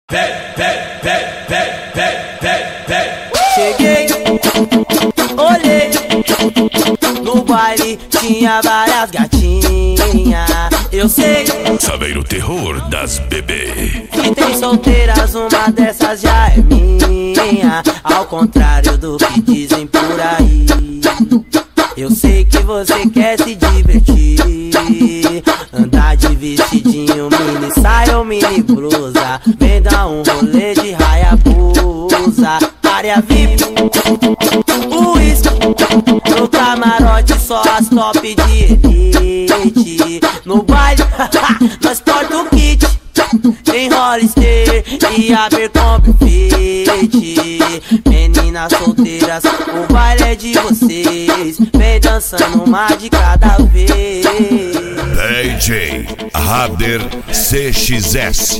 Cheguei, olhei, no baile tinha várias gatinhas. Eu sei, Saber o terror das bebê. que tem solteiras, uma dessas já é minha. Ao contrário do que dizem por aí. Eu sei que você quer se divertir, andar de vestidinho, mini saia ou mini blusa. Vem dar um rolê de Hayabusa. Área VIP, uísque, no camarote só as top de elite. No baile, nós porta o kit, tem Hollister e Abercrombie Fit. Meninas solteiras, o baile é de vocês. Vem dançando uma de cada vez. DJ Rader CXS.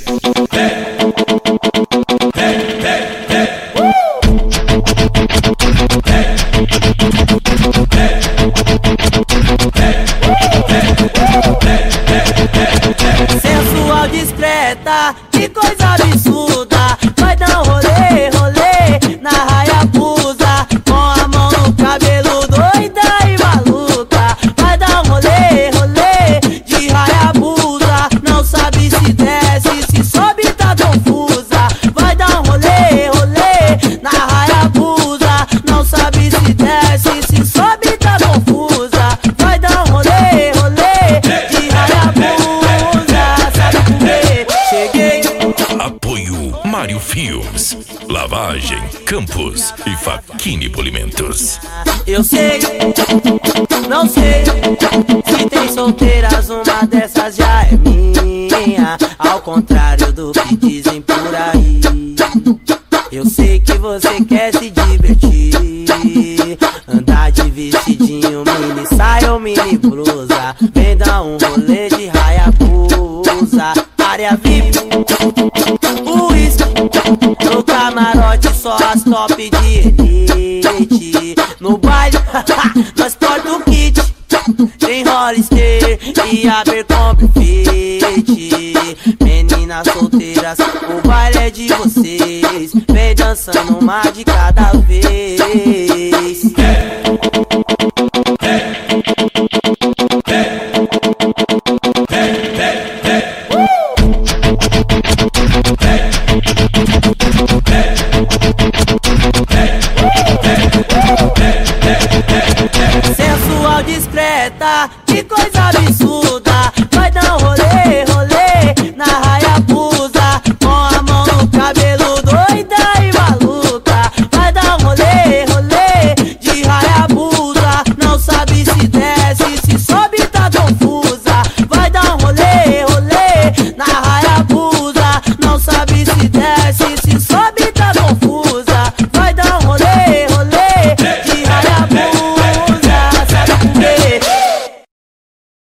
Sensual, discreta, que coisa absurda. Vai dar um rolê, rolê na Hayabusa, com a mão no cabelo, doida e maluca. Vai dar um rolê, rolê de Hayabusa. Não sabe se desce, se sobe, tá confusa. Vai dar um rolê, rolê na Hayabusa. Não sabe se desce, se sobe, tá confusa. Vai dar um rolê, rolê de Hayabusa. Sabe por quê? Cheguei. Apoio Mário Filmes, Lavagem, Campos e Faquini Polimentos. Eu sei, não sei, se tem solteiras, uma dessas já é minha. Ao contrário do que dizem por aí. Eu sei que você quer se divertir, andar de vestidinho, mini saia ou mini blusa. Vem dar um rolê de Hayabusa. Área VIP, uísque, no camarote só as top de elite. No baile, nós porta o kit, tem Hollister e Abercrombie Fit. Meninas solteiras, o baile é de vocês. Vem dançando uma de cada vez. Sensual, discreta, que coisa absurda.